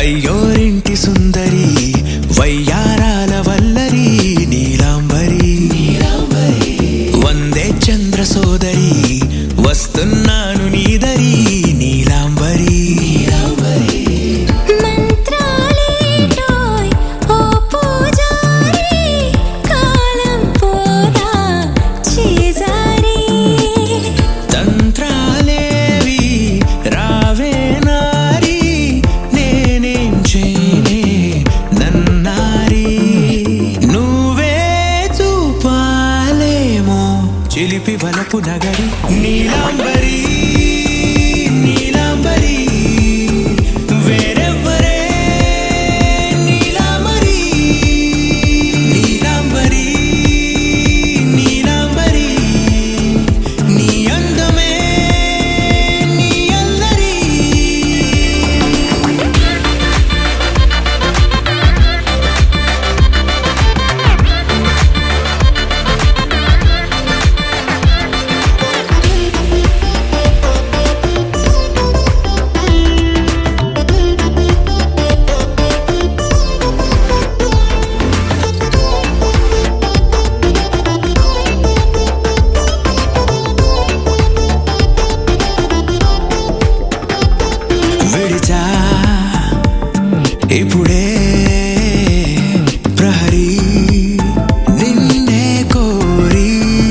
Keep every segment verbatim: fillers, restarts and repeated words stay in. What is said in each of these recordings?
అయ్యోరింటి సుందరి వయ్యారాల వల్లరి నీలాంబరి వందే చంద్ర సోదరి వస్తున్నాను నీదరి నీలాంబరి చిలిపి వలపు నగరి నీలాంబరి నీలాంబరి వేరెవ్వరే నీలాంబరి నీలాంబరి నీలాంబరి నీ అందమే నీ అల్లరి ఇప్పుడే ప్రహరీ నిన్నే కోరి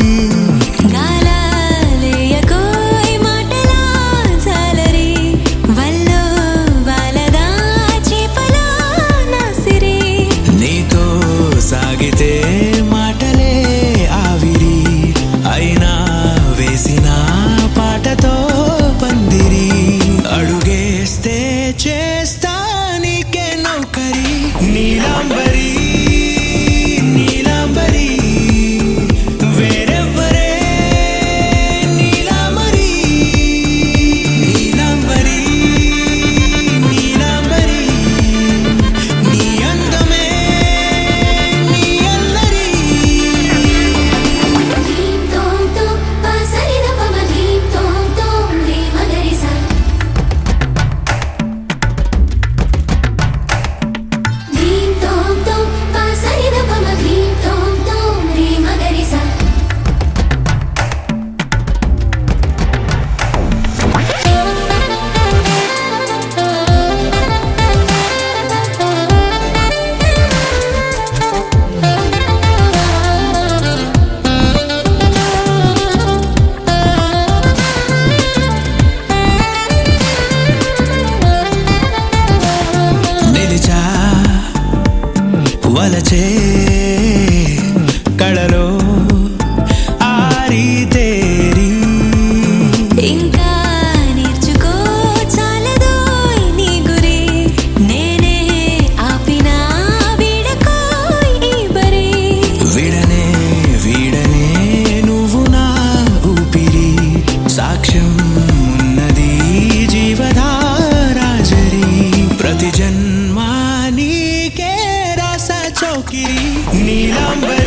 గాలాలేయకోయ్ మాటలా జాలరి వల్లో వాలదా చేపలా నాసిరి నీతో సాగితే మాటలే ఆవిరి అయినా వేసిన పాటతో పందిరి అడుగేస్తే చేస్తా నీలాంబరి నీలాంబరి వేరెవ్వరే నీలాంబరి నీలాంబరి నీలాంబరి నీ అందమే నీ అల్లరి ధీం తోం తోం పాసరిద పమ ధీం తోం తోం రే మగరిసా వలచే కళలో ఆరి తేరి ఇంకా నేర్చుకో చాలదోయ్ నీ గురి నేనే ఆపినా వీడకోయ్ ఈ బరి విడనే వీడనే నువ్వు నా ఊపిరి సాక్ష్యం ఉన్నది జీవధారాజరి ప్రతి జన్మ నీకే చౌకిరి నీలాంబరి